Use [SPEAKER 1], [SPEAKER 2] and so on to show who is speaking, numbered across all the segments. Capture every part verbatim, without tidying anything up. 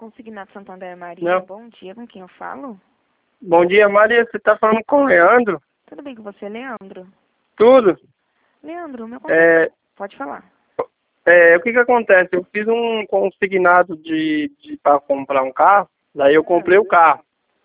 [SPEAKER 1] Consignado Santander Maria.
[SPEAKER 2] Não.
[SPEAKER 1] Bom dia, com quem eu falo?
[SPEAKER 2] Bom dia, Maria. Você tá falando com o Leandro?
[SPEAKER 1] Tudo bem com você, Leandro?
[SPEAKER 2] Tudo.
[SPEAKER 1] Leandro, meu
[SPEAKER 2] É,
[SPEAKER 1] Pode falar.
[SPEAKER 2] é, o que que acontece? Eu fiz um consignado de, de para comprar um carro, daí eu comprei o carro.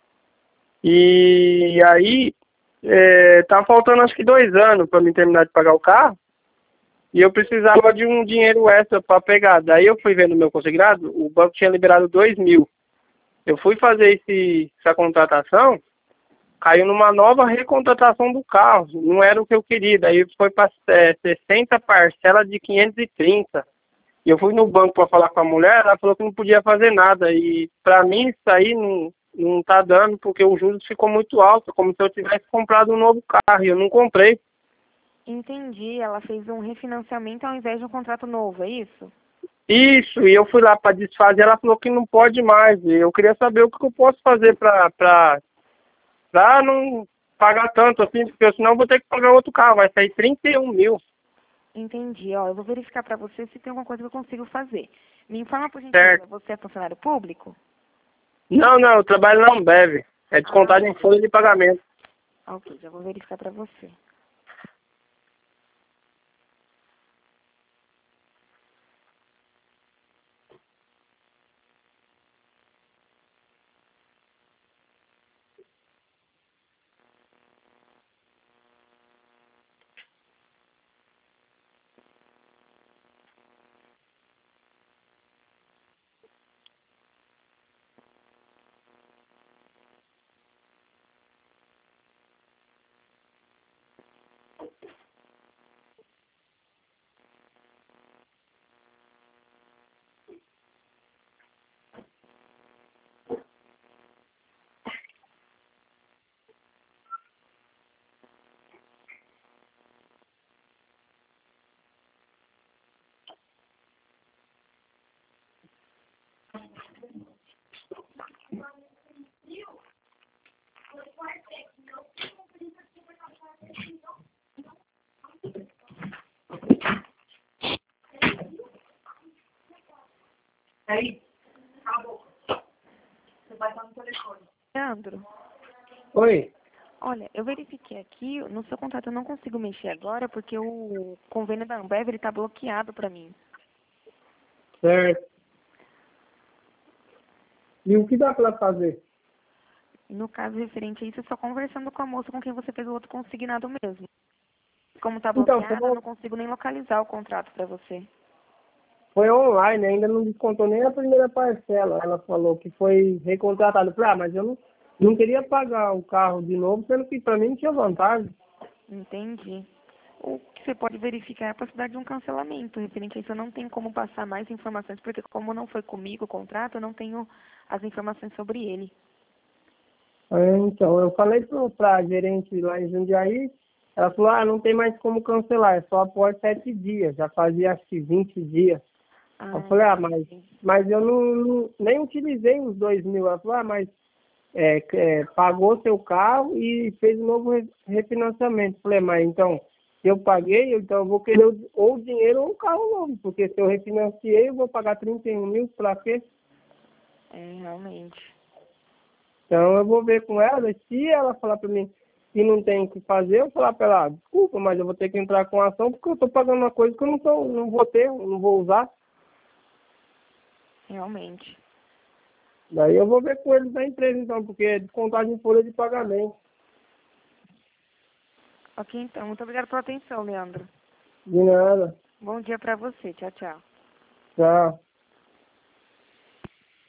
[SPEAKER 2] E aí, é, tá faltando acho que dois anos para mim terminar de pagar o carro. E eu precisava de um dinheiro extra para pegar. Daí eu fui ver no meu consignado, o banco tinha liberado dois mil. Eu fui fazer esse, essa contratação, caiu numa nova recontratação do carro. Não era o que eu queria. Daí foi para é, sessenta parcelas de quinhentos e trinta. E eu fui no banco para falar com a mulher, ela falou que não podia fazer nada. E para mim isso aí não, não tá dando, porque o juros ficou muito alto, como se eu tivesse comprado um novo carro. E eu não comprei.
[SPEAKER 1] Entendi, ela fez um refinanciamento ao invés de um contrato novo, é isso?
[SPEAKER 2] Isso, e eu fui lá para desfazer, ela falou que não pode mais. E eu queria saber o que eu posso fazer para pra, pra não pagar tanto assim, porque senão eu vou ter que pagar outro carro, vai sair trinta e um mil.
[SPEAKER 1] Entendi, ó, eu vou verificar para você se tem alguma coisa que eu consigo fazer. Me informa, por gentileza,
[SPEAKER 2] Certo.
[SPEAKER 1] você é funcionário público?
[SPEAKER 2] Não, não, eu trabalho na Ambev. É descontado
[SPEAKER 1] Ah,
[SPEAKER 2] em folha de pagamento.
[SPEAKER 1] ok, já vou verificar para você.
[SPEAKER 3] Aí, acabou. Você vai estar no telefone.
[SPEAKER 1] Leandro,
[SPEAKER 2] Oi.
[SPEAKER 1] olha, eu verifiquei aqui, no seu contrato eu não consigo mexer agora porque o convênio da Ambev ele está bloqueado para mim.
[SPEAKER 2] Certo. E o que dá para fazer?
[SPEAKER 1] No caso referente a isso, eu só conversando com a moça com quem você fez o outro consignado mesmo. Como está
[SPEAKER 2] Então,
[SPEAKER 1] bloqueado, eu não consigo nem localizar o contrato para você.
[SPEAKER 2] foi online, ainda não descontou nem a primeira parcela. Ela falou que foi recontratado. Eu falei, ah, mas eu não, não queria pagar o carro de novo, sendo que para mim não tinha vantagem.
[SPEAKER 1] Entendi. O que você pode verificar é a possibilidade de um cancelamento. Referente a isso, eu não tenho como passar mais informações, porque como não foi comigo o contrato, eu não tenho as informações sobre ele.
[SPEAKER 2] É, então, eu falei para a gerente lá em Jundiaí, ela falou, ah, não tem mais como cancelar, é só após sete dias, já fazia acho que vinte dias. Eu
[SPEAKER 1] Ah,
[SPEAKER 2] falei, ah, mas,
[SPEAKER 1] entendi.
[SPEAKER 2] mas eu não, não- nem utilizei os dois mil. Ela falou, ah, mas é, é, pagou seu carro e fez um novo re- refinanciamento. Eu falei, mas então, se eu paguei, então eu vou querer o- ou o dinheiro ou o carro novo, porque se eu refinanciei, eu vou pagar trinta e um mil, pra quê?
[SPEAKER 1] É, realmente.
[SPEAKER 2] Então eu vou ver com ela, e se ela falar para mim que não tem o que fazer, eu vou falar para ela, ah, desculpa, mas eu vou ter que entrar com ação porque eu estou pagando uma coisa que eu não, tô, não vou ter, não vou usar.
[SPEAKER 1] Realmente.
[SPEAKER 2] Daí eu vou ver com eles da empresa então, porque é descontagem em folha de pagamento.
[SPEAKER 1] Ok, então. Muito obrigada pela atenção, Leandro.
[SPEAKER 2] De nada.
[SPEAKER 1] Bom dia para você. Tchau, tchau.
[SPEAKER 2] Tchau.